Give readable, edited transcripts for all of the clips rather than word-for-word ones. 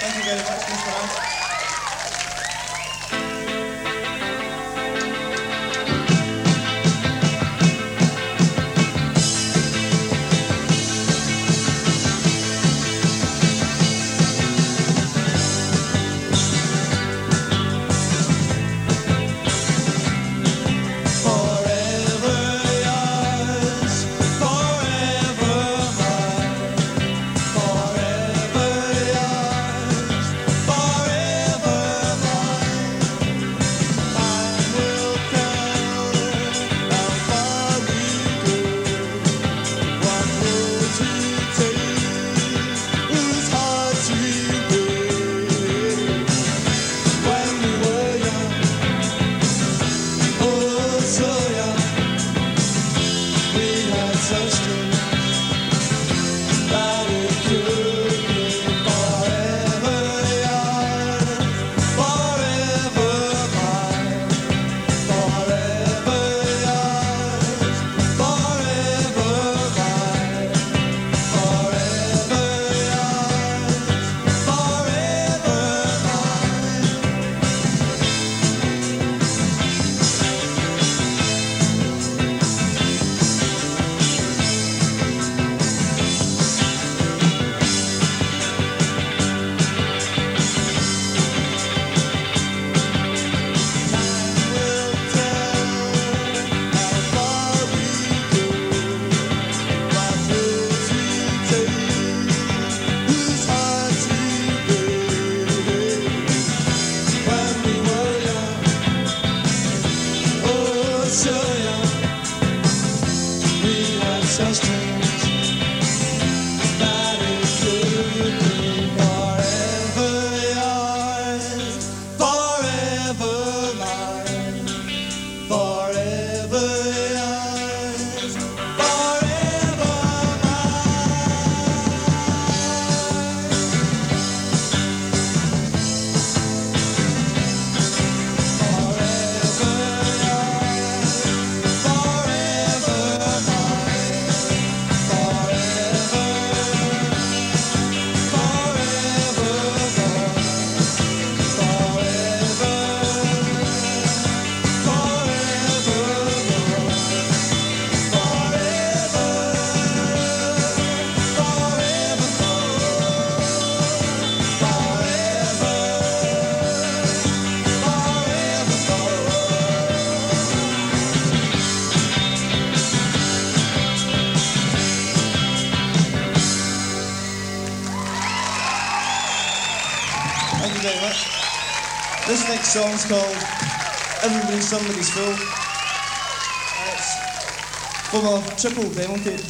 Thank you very much, Mr. Ant. Thank you very much. This next song's called Everybody's Somebody's Fool. It's from a triple demo tape.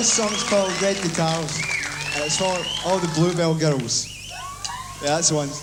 This song's called Red Guitars, and it's for all the Bluebell girls. Yeah, that's the one.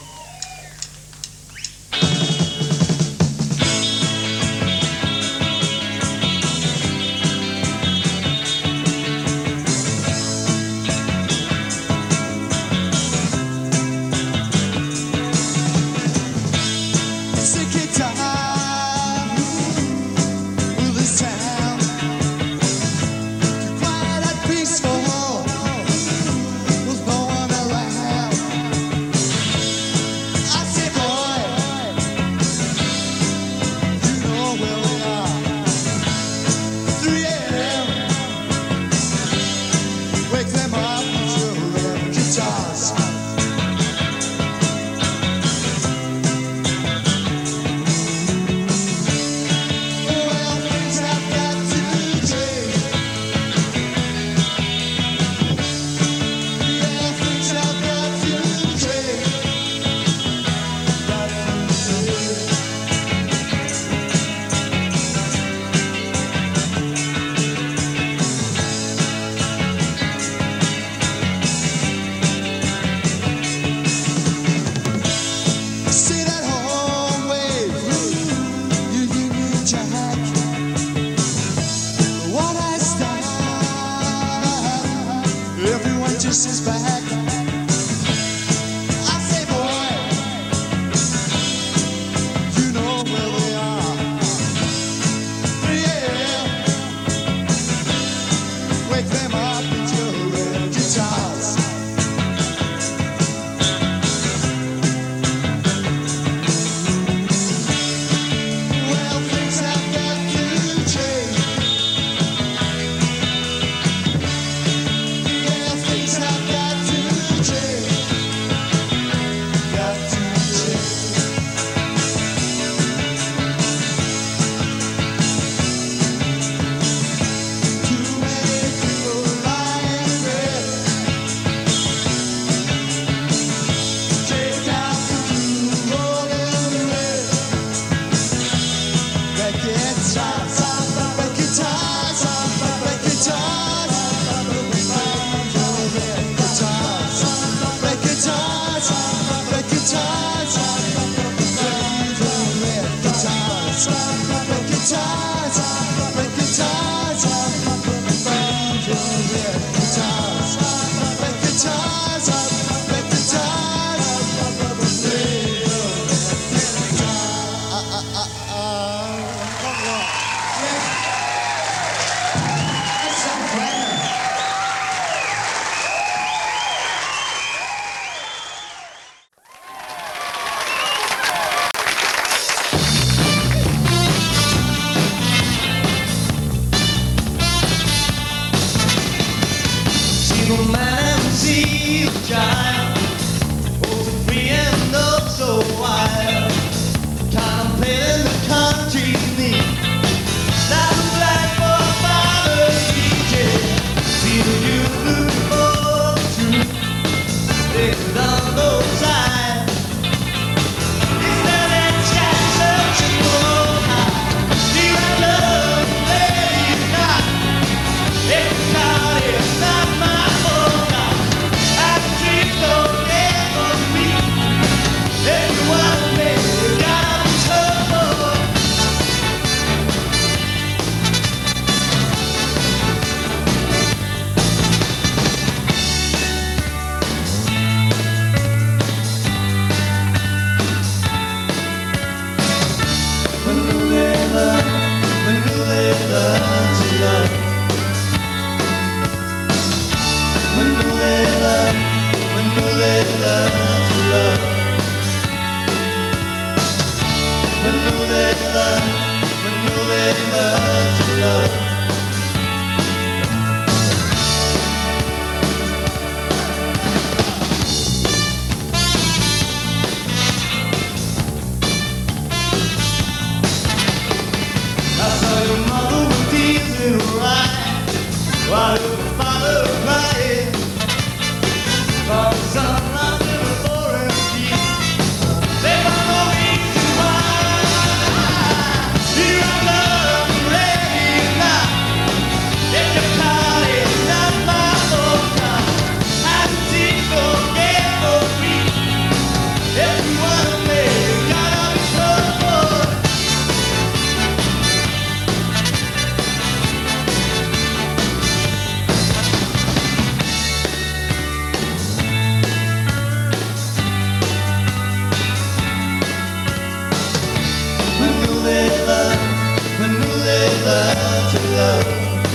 love.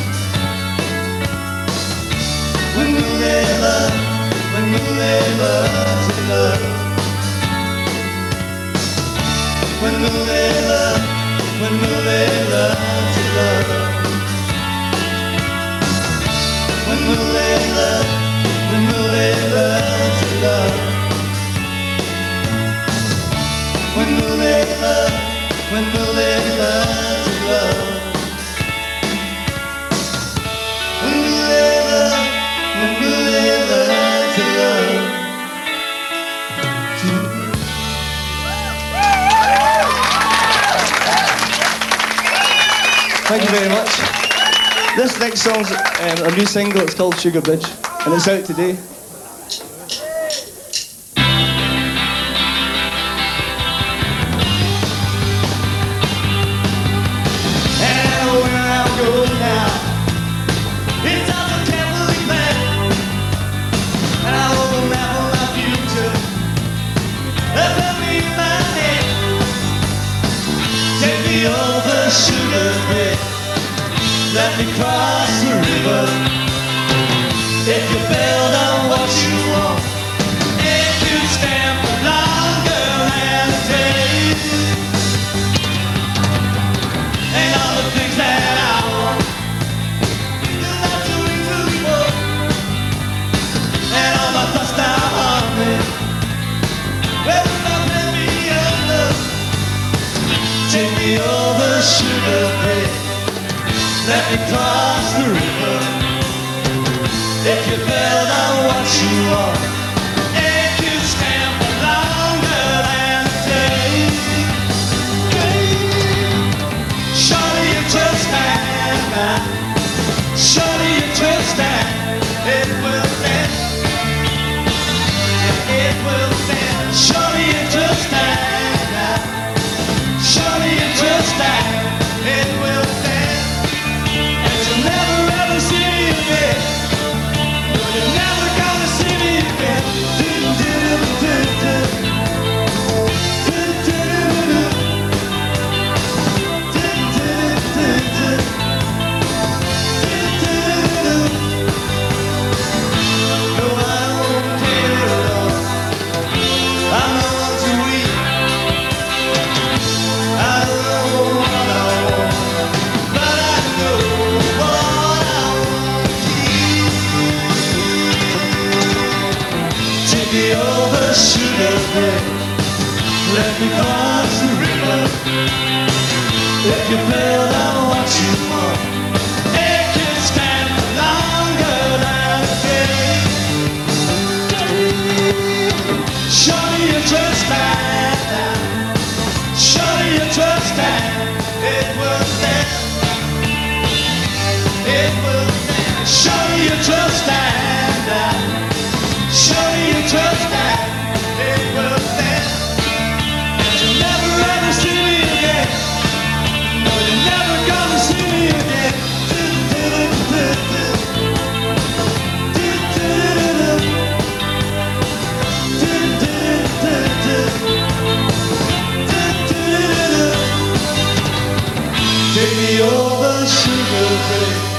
When will they love? When will they love to love? When will they love? When will they love to love? When will they love? When will they love to love? When will they love? When will they love to love? When will they love? When will they love to love? Thank you very much. This next song's a new single. It's called Sugar Bridge, and it's out today. Over Sugar Bridge, let me cross the river. If you build on what you want, it could stand for longer than a day. And all the things that I want, you're not doing to people. And all my thoughts down on me, well, not let me love. Take me over Sugar Bridge, let me cross the river. If you build on what you want, it could stand for longer than a day. Surely you just stand by, surely you just stand. It will stand, it will stand. Surely you just stand by, surely you just stand. It will stand, and you'll never ever see me again. No, you're never gonna see me again. No, I don't care at all. I'm the one to weep. I don't know what I want, but I know what I want to keep. Take me over Sugar Bridge, let me cross the river. If you build on what you want, it can stand for longer than a day. Surely you just stand down, surely you just stand. It will stand, it will stand. Surely you just stand down, surely you just stand. It will stand, and you'll never ever see me again. No, you're never gonna see me again. Take me over Sugar Bridge,